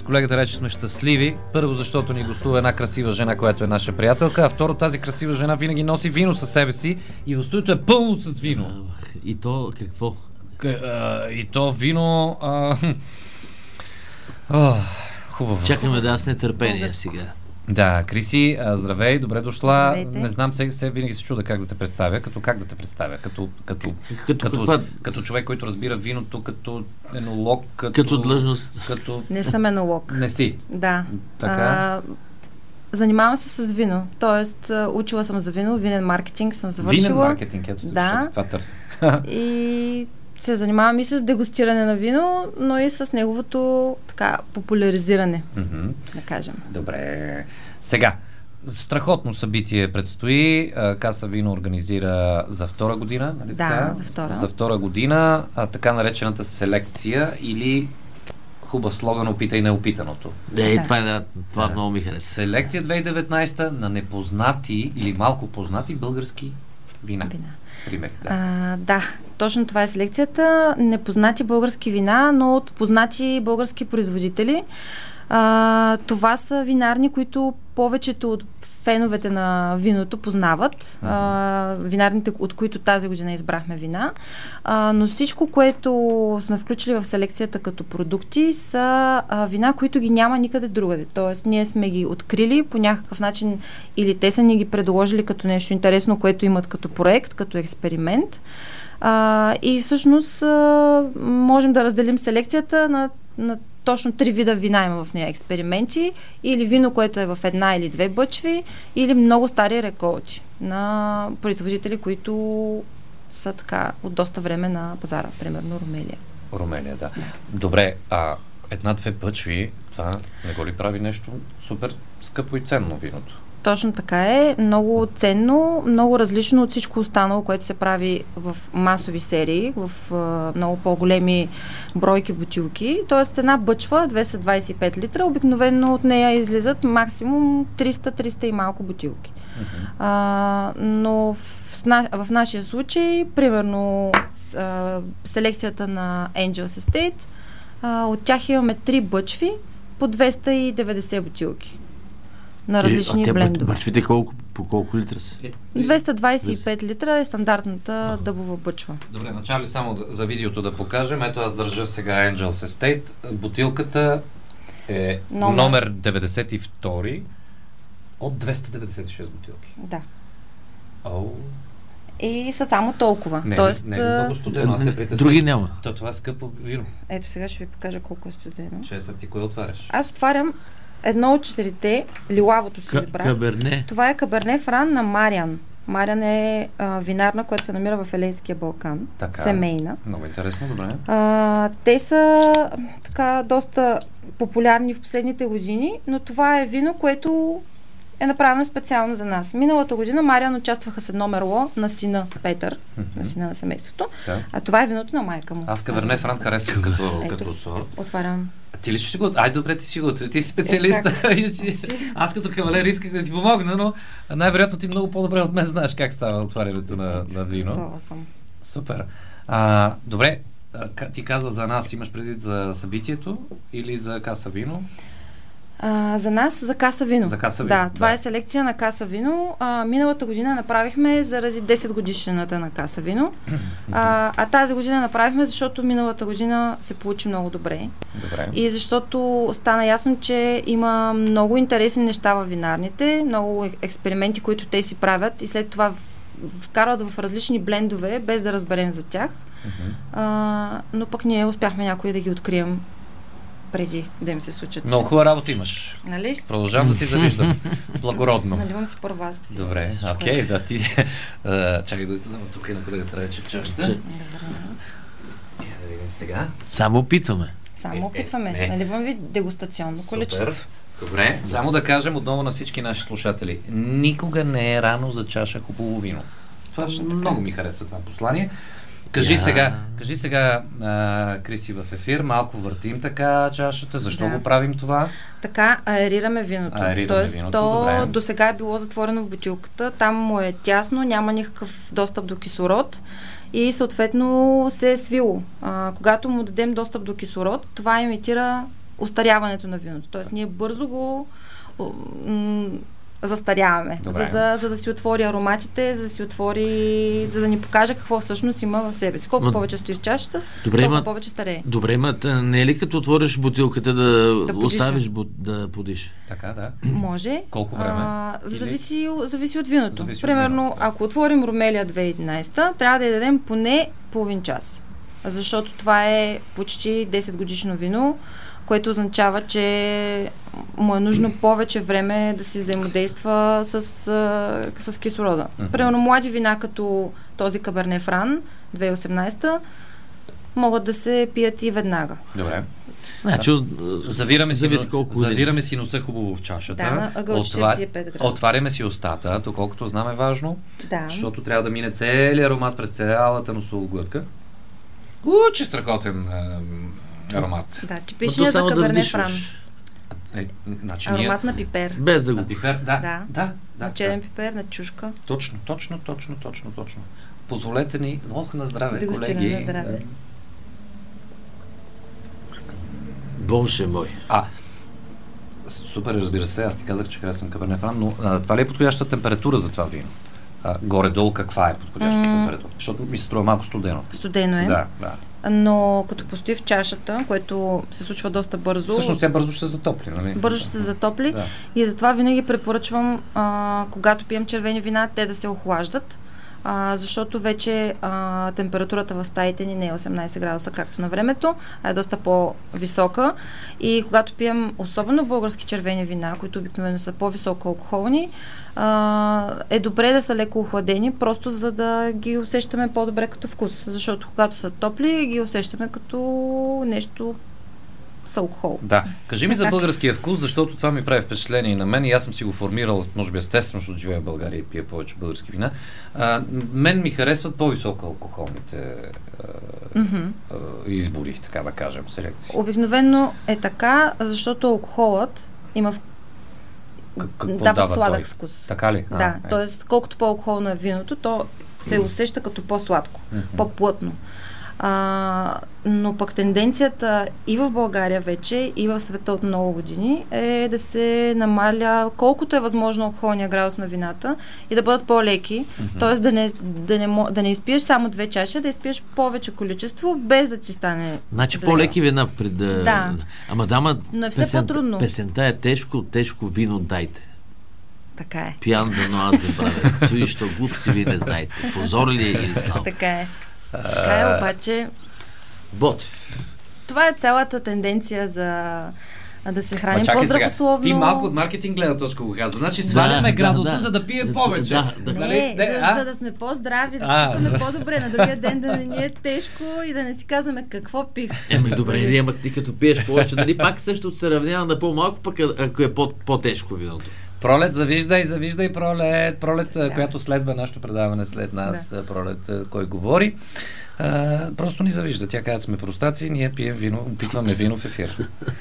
колегата рече сме щастливи. Първо, защото ни гостува една красива жена, която е наша приятелка, а второ, тази красива жена винаги носи вино със себе си и в студиото е пълно с вино. И то какво? И то вино... Хубаво. Чакаме да с нетърпение сега. Да, Криси, здравей, добре дошла. Здравейте. Не знам, сега винаги се чуда как да те представя. Как да те представя? Като човек, който разбира виното, като енолог, Като длъжност. Не съм енолог. Не си. Да. Така. Занимавам се с вино. Тоест, учила съм за вино, винен маркетинг съм завършила. Винен маркетинг, ето, да. Това търся. И се занимавам и с дегустиране на вино, но и с неговото популяризиране, да кажем. Добре. Сега, страхотно събитие предстои. Каса Вино организира за втора година, нали така? За втора. За втора година, така наречената селекция или хубав слоган "Опитай неопитаното". Това много ми хареса. Селекция 2019 на непознати или малко познати български вина. Пример. Да, точно това е селекцията. Непознати български вина, но от познати български производители. Това са винарни, които повечето от феновете на виното познават. Винарните, от които тази година избрахме вина. Но всичко, което сме включили в селекцията като продукти, са вина, които ги няма никъде другаде. Тоест, ние сме ги открили по някакъв начин или те са ни ги предложили като нещо интересно, което имат като проект, като експеримент. И всъщност можем да разделим селекцията на точно 3 вида вина има в нея. Експерименти или вино, което е в 1 или 2 бъчви, или много стари реколти на производители, които са така от доста време на пазара. Примерно Ромелия, да. Добре, 1-2 бъчви, това не го ли прави нещо супер скъпо и ценно виното? Точно така е. Много ценно, много различно от всичко останало, което се прави в масови серии, в много по-големи бройки бутилки. Тоест една бъчва, 225 литра, обикновено от нея излизат максимум 300 и малко бутилки. Но в нашия случай, примерно селекцията на Angels Estate, от тях имаме 3 бъчви по 290 бутилки. На различни блендове. Бъчвите по колко литра са? 225 литра е стандартната дъбова бъчва. Добре, начали само за видеото да покажем. Ето аз държа сега Angels Estate. Бутилката е номер 92 от 296 бутилки. Да. Оу. И са само толкова. Не, Тоест, не е много студено, аз се притесням. Други няма. Това е скъпо вино. Ето сега ще ви покажа колко е студено. Чеса, ти кое отваряш? Аз отварям едно от 4-те, лилавото си брат. Каберне. Това е Каберне Фран на Мариан. Мариан е винарна, която се намира в Елейския Балкан. Така, семейна. Много интересно, добре. Те са така доста популярни в последните години, но това е вино, което е направено специално за нас. Миналата година Мариан участваха с едно мерло на сина Петър, на сина на семейството. Да. А това е виното на майка му. Аз Каберне Фран харесвам като сорт. Отварям. Ти ли ще го... Ай, добре, ти ще го... Ти си специалист. Аз като кавалер исках да ти помогна, но най-вероятно ти много по-добре от мен знаеш как става отварянето на вино. Това съм. Супер. Добре, ти каза за нас, имаш предвид за събитието или за Каса Вино? За нас, за Каса Вино. За Каса Вино. Да, това е селекция на Каса Вино. Миналата година направихме заради 10 годишнината на Каса Вино. Тази година направихме, защото миналата година се получи много добре. И защото стана ясно, че има много интересни неща във винарните, много експерименти, които те си правят и след това вкарват в различни блендове, без да разберем за тях. Но пък ние успяхме някои да ги открием преди да им се случат. Много хубава работа имаш. Нали? Продължавам да ти завиждам. Благородно. Наливам си първо аз. Добре, окей, да ти... Чакай да дам тук и на колегата рече в чашата. Добре. Да видим сега. Само опитваме. Само опитваме. Наливам ви дегустационно количество. Добре, само да кажем отново на всички наши слушатели. Никога не е рано за чаша хубаво вино. Това много ми харесва това послание. Кажи сега, Криси, в ефир, малко въртим така чашата, защо го правим това? Така аерираме виното. Тоест, то до сега е било затворено в бутилката, там му е тясно, няма никакъв достъп до кислород и съответно се е свило. Когато му дадем достъп до кислород, това имитира устаряването на виното. Тоест ние бързо го застаряваме, за да си отвори ароматите, за да ни покаже какво всъщност има в себе си. Колко повече стои в чашата, толкова повече старее. Добре, не е ли като отвориш бутилката да оставиш да подиша? Така, да. Може. Колко време? Зависи от виното. Примерно, ако отворим Ромелия 2011, трябва да я дадем поне половин час. Защото това е почти 10 годишно вино, което означава, че му е нужно повече време да си взаимодейства с кислорода. Примерно млади вина, като този Каберне Фран 2018, могат да се пият и веднага. Добре. Значи, завираме си носа хубаво в чашата. Да, на ъгъл 45 града. Отваряме си устата, доколкото знам е важно, да. Защото трябва да мине целият аромат през цялата носоглътка. Че страхотен аромат. Да, типичният за Каберне Фран. Значи аромат на пипер. Без да го... На пипер, да. На черен пипер, на чушка. Точно. Позволете ни, на здраве, колеги. На здраве. Боже мой. Супер, разбира се, аз ти казах, че харесвам Каберне Фран, но това ли е подходяща температура за това вино? Горе-долу каква е подходяща температура? Защото ми се струва малко студено. Студено е. Да. Но като постои в чашата, което се случва доста бързо. Всъщност тя бързо ще се затопли, нали? Бързо ще се затопли и затова винаги препоръчвам, когато пием червени вина, те да се охлаждат, защото вече температурата в стаите ни не е 18 градуса, както на времето, а е доста по-висока. И когато пием особено български червени вина, които обикновено са по-високо алкохолни, е добре да са леко охладени, просто за да ги усещаме по-добре като вкус. Защото когато са топли, ги усещаме като нещо с алкохол. Да. Кажи ми за българския вкус, защото това ми прави впечатление и на мен, и аз съм си го формирал, може би естествено, защото живея в България и пия повече български вина. Мен ми харесват по-високо алкохолните избори, така да кажем, селекции. Обикновено е така, защото алкохолът има дава сладък вкус. Така ли? Да, т.е. колкото по-алкохолно е виното, то се усеща като по-сладко, по-плътно. Но пък тенденцията и в България вече, и в света от много години е да се намаля колкото е възможно алкохолния градус на вината и да бъдат по-леки, т.е. да не изпиеш само 2 чаши, да изпиеш повече количество, без да ти стане значи зле. По-леки вина пред да. Но е все по-трудно. Песента е тежко вино дайте. Така е. Пиян да но аз забравя. Той, що глуп си ви не знаете. Позор ли е или слава? Така е. Така е, обаче... Ботев. Това е цялата тенденция за да се храним по-здравословно. Ти малко от маркетинг гледна точка го каза. Значи сваляме градуса, за да пием повече. За да сме по-здрави, да се чувстваме по-добре. На другия ден да не ни е тежко и да не си казваме какво пих. Добре, ама ти като пиеш повече, нали пак също се равнява на по-малко, пък ако е по-тежко виното. Пролет, завиждай Пролет, която следва нашето предаване след нас, Пролет, кой говори. Просто ни завижда. Тя казва, сме простаци, ние пием вино, опитваме вино в ефир.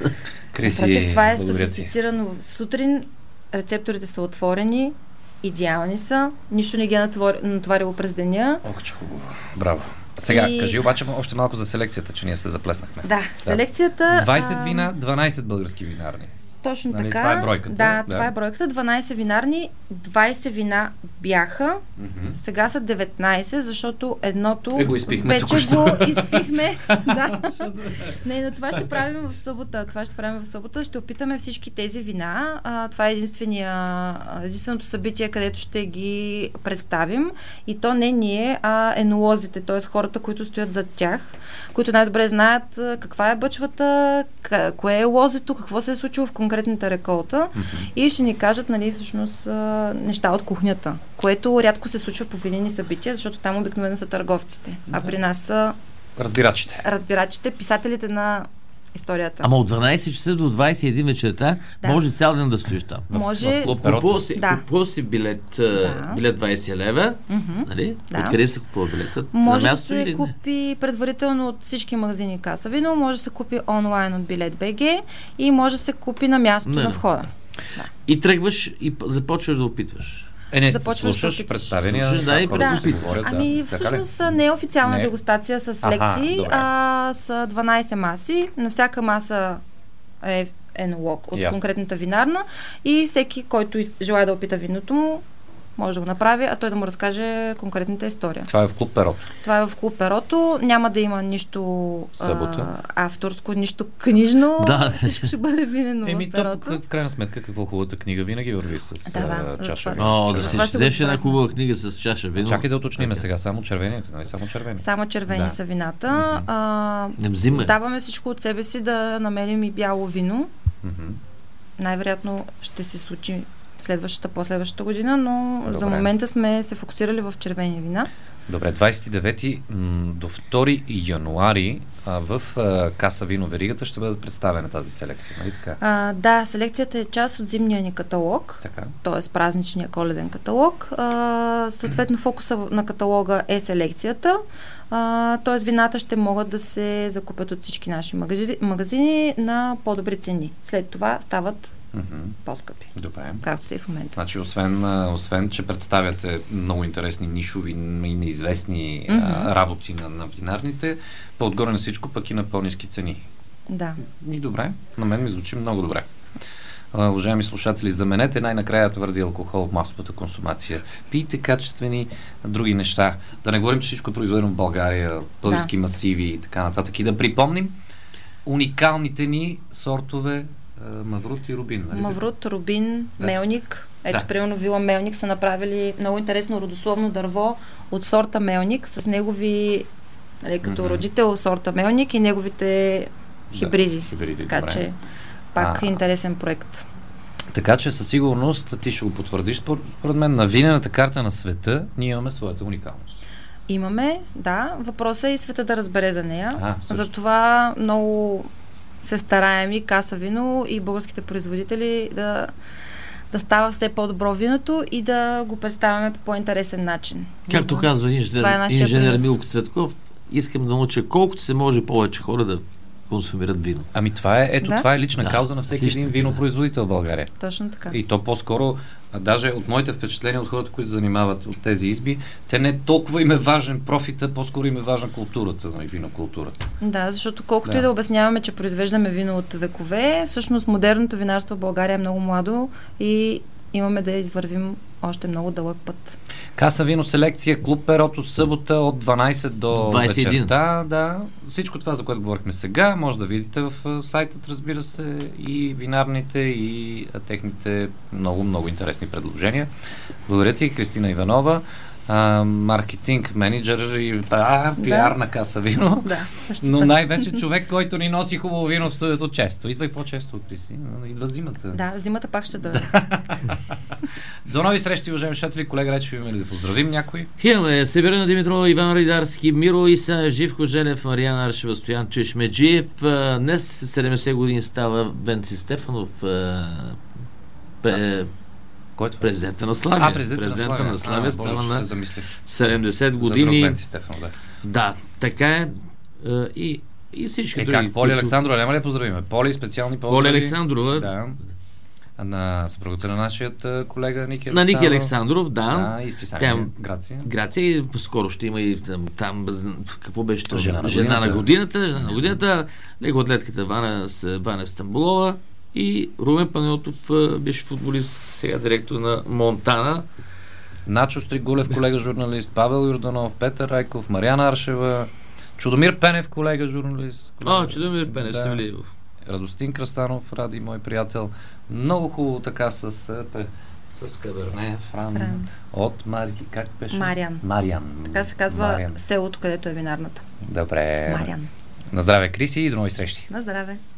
Криси, това е софистицирано. Сутрин рецепторите са отворени, идеални са, нищо не ги е натоварило през деня. Ох, че хубаво. Браво. Сега, кажи обаче още малко за селекцията, че ние се заплеснахме. Да, селекцията... 20 вина, 12 български винарни. Точно нали, така. Това е бройката. Да, това е бройката. 12 винарни, 20 вина бяха, сега са 19, защото едното го изпихме вече току-що. го изпихме. Да. Не, но това ще правим в събота. Ще опитаме всички тези вина. Това е единственото събитие, където ще ги представим. И то не ние, а енолозите, т.е. хората, които стоят зад тях, които най-добре знаят каква е бъчвата, кое е лозето, какво се е случило в конкретната реколта и ще ни кажат, нали, всъщност неща от кухнята, което рядко се случва по винени събития, защото там обикновено са търговците, а при нас са разбирачите, писателите на историята. Ама от 12 часа до 21 вечерта може цял ден да стоиш там. Може. Купува си билет 20 лева, нали? Откъде се купува билетът? Може да се купи предварително от всички магазини Каса Вино, може да се купи онлайн от Билет БГ и може да се купи на място на входа. Да. И тръгваш и започваш да опитваш. Не слушаш представения. Всъщност не е официална дегустация с лекции, а с 12 маси. На всяка маса е енолог от Ясно. конкретната винарна и всеки, който желая да опита виното му, може да го направи, а той да му разкаже конкретната история. Това е в клуб Перото. Това е в клуб Перото. Няма да има нищо авторско, нищо книжно. Да. Всичко ще бъде винено в Перото. В крайна сметка, какво хубавата книга винаги върви с чаша това. вино. Да се четеш една хубава книга с чаша вино. Чакай да уточним сега, само червените, нали? Само червени. Само червени са вината. Даваме всичко от себе си да намерим и бяло вино. Най-вероятно ще се случи последващата година, но за момента сме се фокусирали в червени вина. Добре, 29 до 2 януари в Каса Вино веригата ще бъде представена тази селекция, нали така? Да, селекцията е част от зимния ни каталог, т.е. празничния коледен каталог. Съответно, фокуса на каталога е селекцията, т.е. вината ще могат да се закупят от всички наши магазини на по-добри цени. След това стават по-скъпи. Добре. Както се и в момента. Значи, освен, че представяте много интересни нишови и неизвестни работи на винарните, по-отгоре на всичко пък и на по-ниски цени. Да. И добре. На мен ми звучи много добре. Уважаеми слушатели, заменете най-накрая твърди алкохол в масовата консумация. Пийте качествени други неща. Да не говорим, че всичко е произведено в България, български масиви и така нататък. И да припомним уникалните ни сортове Маврут и Рубин. Нали? Маврут, Рубин, Мелник. Ето, примерно Вила Мелник са направили много интересно родословно дърво от сорта Мелник с негови, като родител сорта Мелник и неговите хибриди. Така добре. че пак интересен проект. Така че със сигурност ти ще го потвърдиш. Според мен на винената карта на света ние имаме своята уникалност. Имаме, да. Въпросът е и света да разбере за нея. Затова много се стараем и Каса Вино и българските производители да става все по-добро виното и да го представяме по по-интересен начин. Както казва инженер Милко Цветков, искам да науча колкото се може повече хора да консумират вино. Ами това е лична кауза на всеки един винопроизводител в България. Точно така. И то по-скоро, даже от моите впечатления от хората, които занимават от тези изби, те не толкова им е важен профита, по-скоро им е важна културата, винокултурата. Да, защото колкото и да обясняваме, че произвеждаме вино от векове, всъщност модерното винарство в България е много младо и имаме да извървим още много дълъг път. Каса Вино селекция, клуб Перото, събота от 12 до 21. вечерта. Да. Всичко това, за което говорихме сега, може да видите в сайтът, разбира се, и винарните, и техните много интересни предложения. Благодаря ти, Кристина Иванова, маркетинг менеджер и пиар на Каса Вино. Да, но най-вече човек, който ни носи хубаво вино в студиото често. Идва и по-често, Кристина. Идва зимата. Да, зимата пак ще дойде. До нови срещи, уважаеми слушатели. Колега Речев, имаме ли да поздравим някой? Имаме Северина Димитрова, Иван Ридарски, Миро Иса, Живко Желев, Мариана Аршева, Стоян Чешмеджиев. Днес 70 години става Венци Стефанов, президента на Славия. Президента на Славия става на 70 години. Да, така е. И всички други. Как? Поли Александрова, няма ли да поздравиме? Поли, специални поздрави. Поли Александрова. Да. На съпругата на нашият колега Ники Александров. На Ники Александров, да. И списание Грация. Грация и скоро ще има и там какво беше това? Жена на годината. Него атлетката Ваня Стамбулова и Румен Панайотов, беше футболист, сега директор на Монтана. Начо Стригулев, колега журналист, Павел Йорданов, Петър Райков, Мариана Аршева, Чудомир Пенев, колега журналист. Чудомир Пенев се влие. Радостин Кръстанов, Ради, мой приятел. Много хубаво така с Каберне, Фран. От как беше? Мариан. Така се казва селото, където е винарната. Добре. Мариан. На здраве, Криси, и до нови срещи. На здраве.